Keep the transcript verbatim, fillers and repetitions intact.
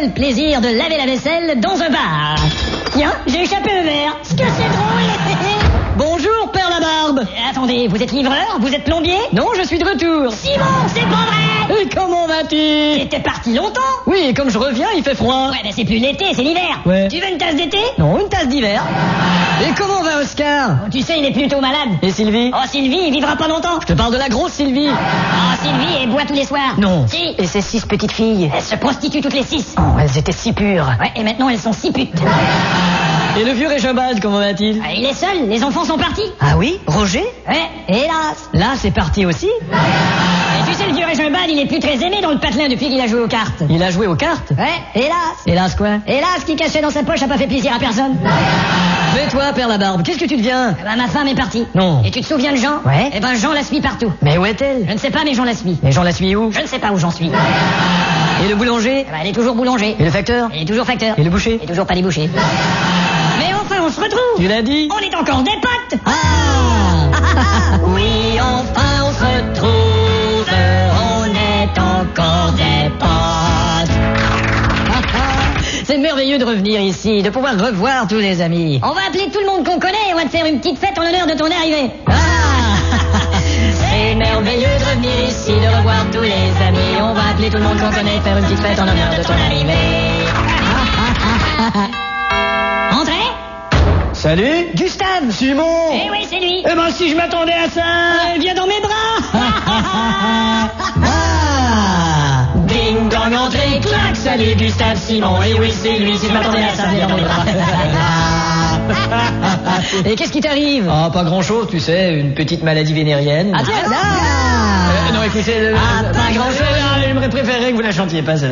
le plaisir de laver la vaisselle dans un bar. Tiens, j'ai échappé le verre. Ce que c'est drôle. Bonjour, Père Labarbe. Euh, attendez, vous êtes livreur? Vous êtes plombier? Non, je suis de retour. Simon, c'est pas vrai! Et comment vas-tu? T'es parti longtemps? Oui, et comme je reviens, il fait froid. Ouais, mais c'est plus l'été, c'est l'hiver. Ouais. Tu veux une tasse d'été? Non, une tasse d'hiver. Et comment va Oscar? Oh, tu sais, il est plutôt malade. Et Sylvie? Oh, Sylvie, il vivra pas longtemps. Je te parle de la grosse Sylvie. Oh, Sylvie, elle boit tous les soirs. Non. Si. Et ses six petites filles? Elles se prostituent toutes les six. Oh, elles étaient si pures. Ouais, et maintenant elles sont si putes. Et le vieux Régimbald, comment va-t-il? Ah, il est seul, les enfants sont partis. Ah oui? Roger? Ouais, hélas. Là, c'est parti aussi. Et tu sais, le vieux Régimbald, il est plus très aimé dans le patelin depuis qu'il a joué aux cartes. Il a joué aux cartes? Ouais, hélas. Hélas quoi? Hélas, ce qu'il cachait dans sa poche a pas fait plaisir à personne. Mais toi, Père Labarbe, qu'est-ce que tu deviens? Eh ben, ma femme est partie. Non. Et tu te souviens de Jean? Ouais. Eh ben, Jean la suit partout. Mais où est-elle? Je ne sais pas, mais Jean la suit. Les gens la suivent où? Je ne sais pas où j'en suis. Et le boulanger? Eh ben, elle est toujours boulanger. Et le facteur? Elle est toujours facteur. Et le boucher? Et toujours pas les bouchers. Mais enfin, on se retrouve. Tu l'as dit? On est encore des potes. Ah oui, enfin on se retrouve, on est encore des potes. C'est merveilleux de revenir ici, de pouvoir revoir tous les amis. On va appeler tout le monde qu'on connaît et on va te faire une petite fête en l'honneur de ton arrivée. Ah c'est merveilleux de revenir ici, de revoir tous les amis. On va appeler tout le monde qu'on connaît, faire une petite fête en l'honneur de ton arrivée. Entrez. Salut, Gustave, Simon. Eh oui, c'est lui. Eh ben si je m'attendais à ça. Euh, viens dans mes bras. Ah ding dong entrée, clac, salut Gustave, Simon. Et oui, c'est lui, si je m'attendais à ça, viens dans mes bras. Et qu'est-ce qui t'arrive? Ah, pas grand-chose, tu sais, une petite maladie vénérienne. Ah tiens, là. Euh, non, écoutez, le, Ah, pas grand-chose. J'aimerais préférer que vous la chantiez pas.